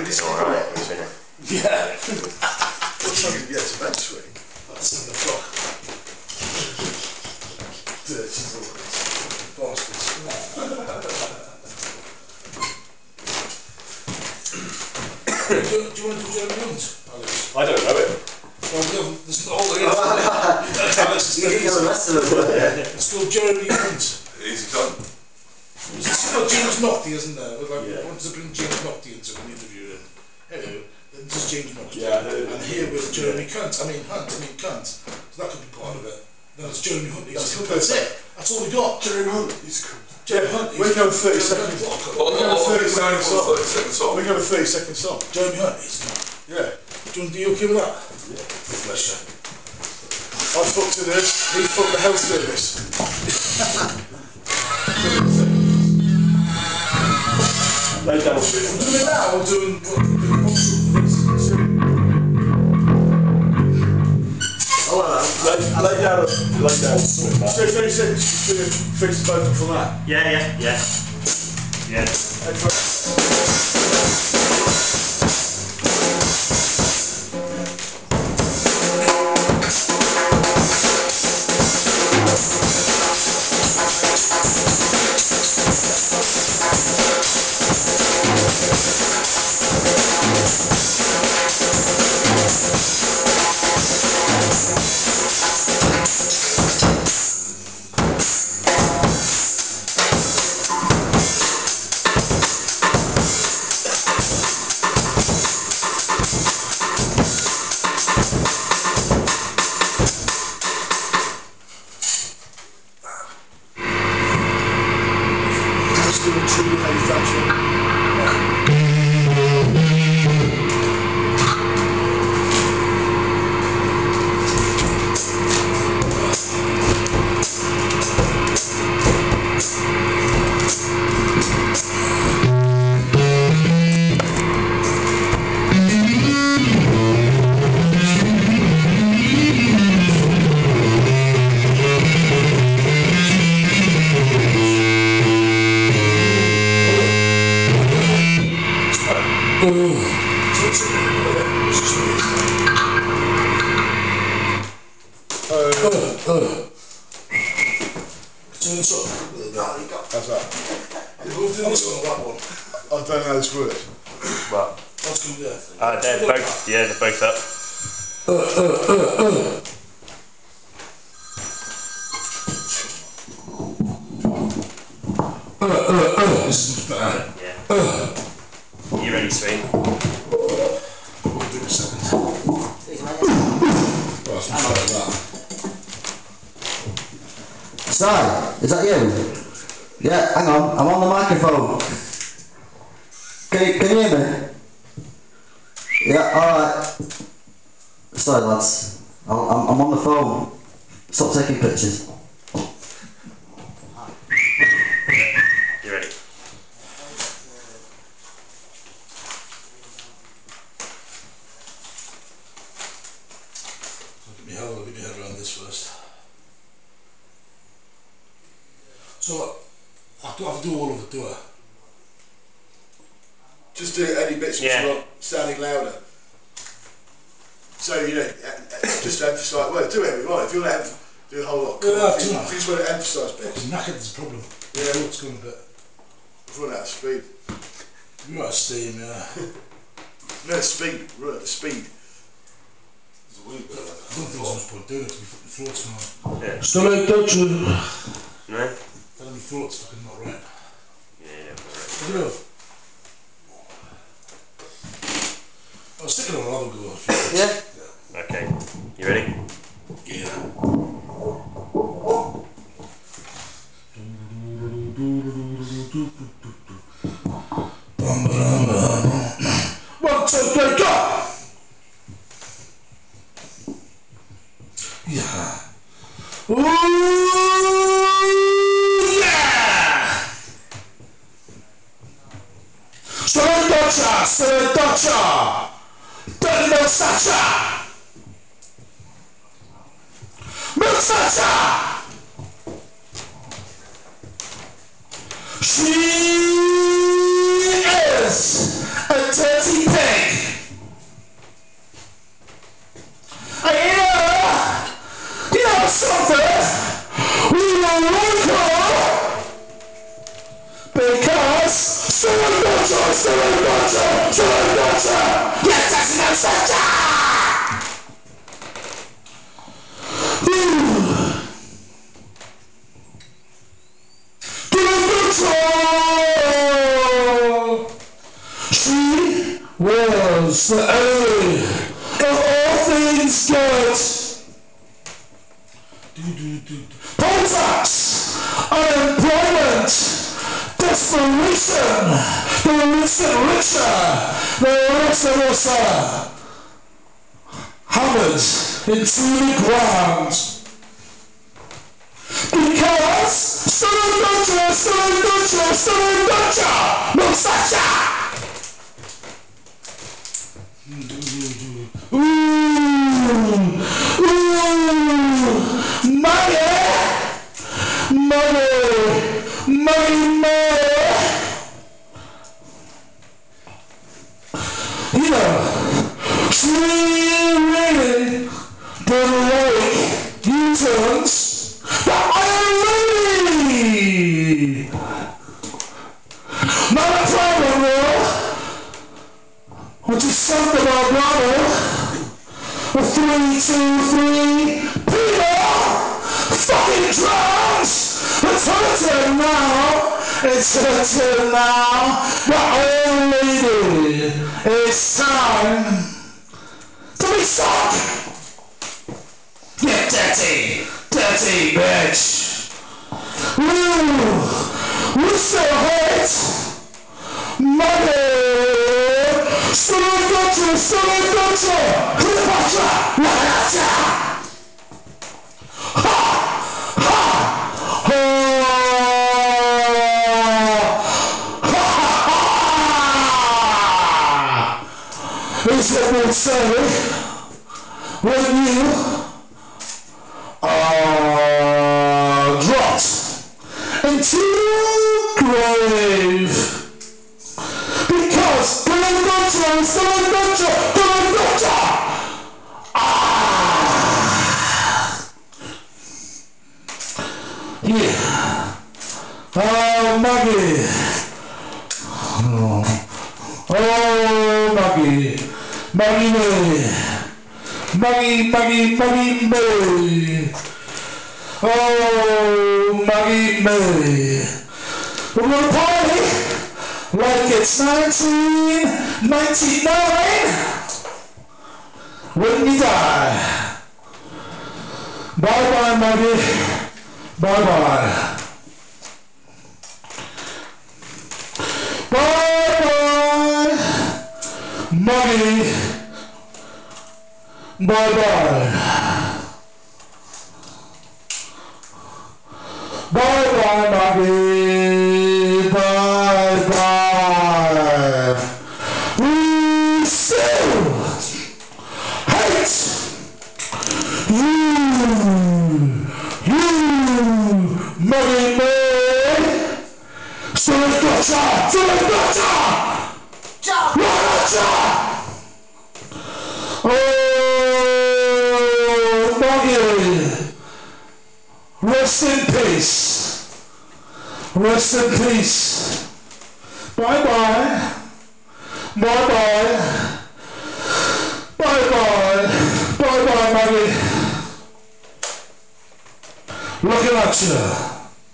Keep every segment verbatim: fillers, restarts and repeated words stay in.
It's alright, isn't it? Yeah. What time did you get to bed, sweetie? About seven o'clock. Dirty boys. Bastards. do, you, do you want to do Jeremy Hunt, Alex? I don't know it. Well, we haven't, there's all the Alex You can the rest of it. It's still Jeremy Hunt. Easy done. There's got James Nocty, isn't there? Like, Yeah. I wanted to bring James Nocty into an interview and hello, this is James Nocty. Yeah, I heard and it. here with Jeremy Cunt, I mean Hunt, I mean Cunt. So that could be part of it. Then it's Jeremy Hunt. That's That's, good. that's it. That's all we got. Jeremy Hunt, he's cool. Jeremy Hunt. We can have a thirty seconds. What We can have a thirty second song. We can have a thirty second song. Jeremy Hunt is not. Yeah. Do you want to be okay with that? Yeah. Bless you. I fucked a nurse, he fucked the health service. Lay down a bit. We're doing it now, we're doing what we're doing what's Oh, well, Lay, lay down a lay down a swim, man. So thirty seconds, you finish the vocal from that. Yeah, yeah, yeah. Yeah. How's that? I don't know how this works. What? What's going there? Uh, they're both, yeah, they're both up. This is better. Yeah. You ready, sweet? We'll do a second. Well, it's not like that. Si, is that you? Yeah, hang on, I'm on the microphone. Can you, can you hear me? Yeah, alright. Sorry lads, I'm, I'm, I'm on the phone. Stop taking pictures. You ready? Let me have a look at my head around this first. So, I have to, I have to do all of it, do I? Just do any bits which Yeah. you want, sounding louder. So, you know, just emphasise, well, do whatever you want. If you want to em- do a whole lot, Yeah, if, do you, that. if you just want to emphasise bits, It's knackered, there's a problem. Yeah. The throat's going a bit. we've run out of speed. You're out of steam, yeah. No, speed, run out of speed. I don't think there's much point doing it to be fucking throat's not. Yeah. Still ain't touching it. No? Telling me throat's fucking not right. Yeah, What do you know? I'll stick it on another go if you Yeah. yeah. Okay. You ready? Yeah. One, two, three, go! Yeah. Ooh, yeah! Seredocha, Seredocha! Daniel Sacha! Musacha! She is a dirty gotcha, still ain't gotcha, still ain't gotcha. Yes, that's no such. She was the A of all things good. Poll tax, unemployment, desperation, the rich get richer, the rich get richer, hammered into the ground. Because Southern Culture, Southern Culture, Southern Culture, no such. Ooh, ooh, money, money, money, money. You know, she really didn't like U-turns, but I am ready. Not a problem, though. What you said about brother? Three, two, three, Peter! Fucking drums! It's hurting now! It's hurting now! But old lady, it's time to be sucked! You dirty, dirty bitch! Ooh! We still hate! Money! Still gotcha, still gotcha! Cleopatra! Lahanacha! Ha! Ha! Ha! Ha! Ha! Is what we'll say when you are dropped into the grave. Because Dylan Butcher is Dylan Butcher, Dylan Butcher! Ah! Yeah. Oh, Maggie. Oh, oh Maggie. Maggie May. Maggie, Maggie, Maggie May. Oh, Maggie May. We're gonna party like it's nineteen ninety-nine when you die. Bye bye, Maggie. Bye bye. Bye bye, Maggie. Bye bye. Bye bye, Maggie. Bye bye. We still hate you. You, Maggie May. Still gotcha. Still gotcha. Gotcha. Oh, Maggie. Rest in peace. Rest in peace. Bye bye. Bye bye. Bye bye. Bye bye, Maggie. Looking at you.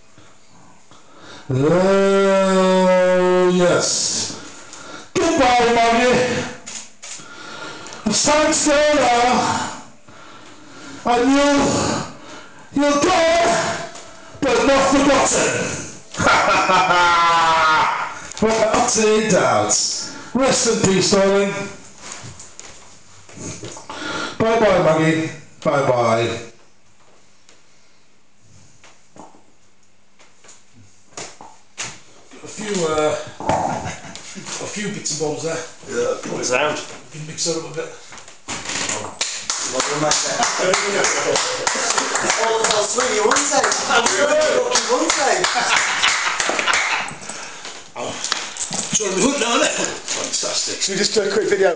Oh, yes. Goodbye, Maggie. It's time to go now. And you, you're gone, but not forgotten. Without any doubts. Rest in peace, darling. Bye bye, Maggie. Bye bye. Got a few, uh, got a few bits and bobs there. Yeah, good sound. We can mix it up a bit. Oh, sweet, you won't take. You won't take. Trying to hook down there. Fantastic. Should we just do a quick video?